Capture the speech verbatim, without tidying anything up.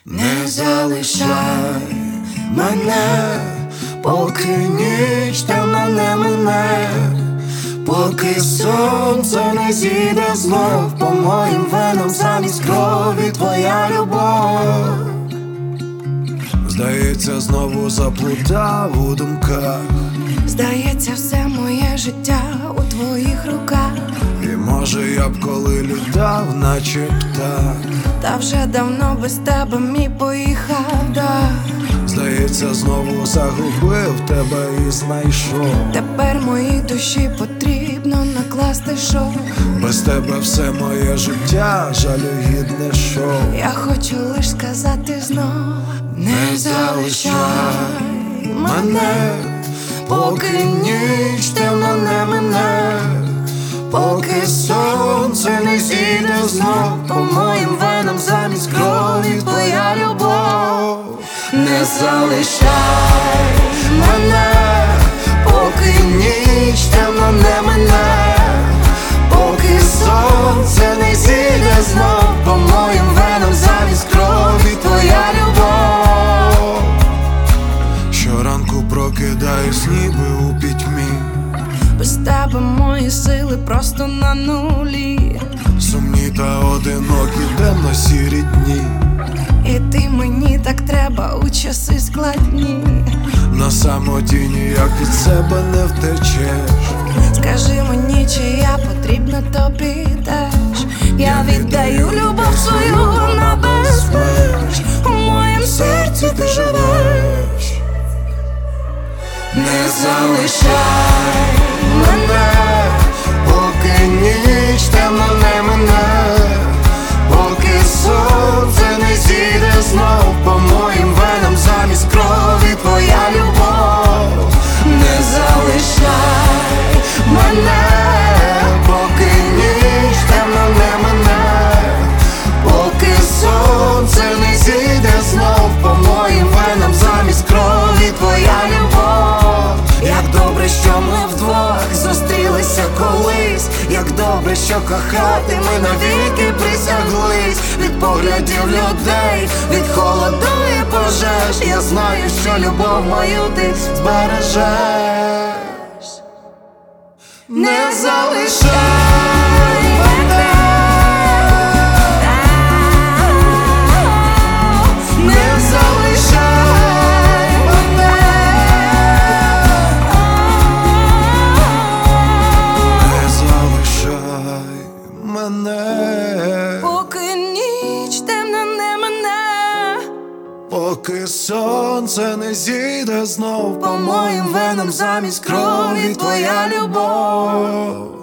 Не залишай мене, поки ніч темна не мине, поки сонце не зійде знов по моїм венам, замість крові твоя любов. Здається, знову заплутав у думках. Здається, все моє життя у твоїх руках. І може я б коли літав, наче птах. Та вже давно без тебе мій поїхав дах. Здається, знову загубив тебе і знайшов. Тепер моїй душі потрібно накласти шов. Без тебе все моє життя жалюгідне шоу. Я хочу лиш сказати знов: не залишай мене, поки ніч темна не мине, поки сонце не зійде знов по моїм венам, замість крові твоя любов. Не залишай мене, поки ніч темна не мине, поки сонце не зійде знов по моїм венам, замість крові твоя любов. Щоранку прокидаюсь ніби у пітьмі. Без тебе мої сили просто на нулі. Сумні та одинокі темно-сірі дні. І ти мені так треба у часи складні. На самоті ніяк від себе не втечеш. Скажи мені, чи я потрібна тобі теж. Я віддаю любов свою на безпеч. У моєму серці ти живеш. Не залишай мене, поки ніч темна не мине, поки сонце не зійде знов по моїм венам, замість крові твоя любов. Не залишай мене, поки ніч темна не мине, поки сонце не зійде знов по моїм венам, замість крові твоя любов. Як добре, що ми вдвох зустрілися колись, як добре, що кохати ми навіки присяглись. Від поглядів людей, від холоду і пожеж, я знаю, що любов мою ти збережеш. Не залишай мене, не залишай мене, Не залишай мене, поки ніч темна не мине, поки сонце не зійде знов по моїм венам, замість крові твоя любов.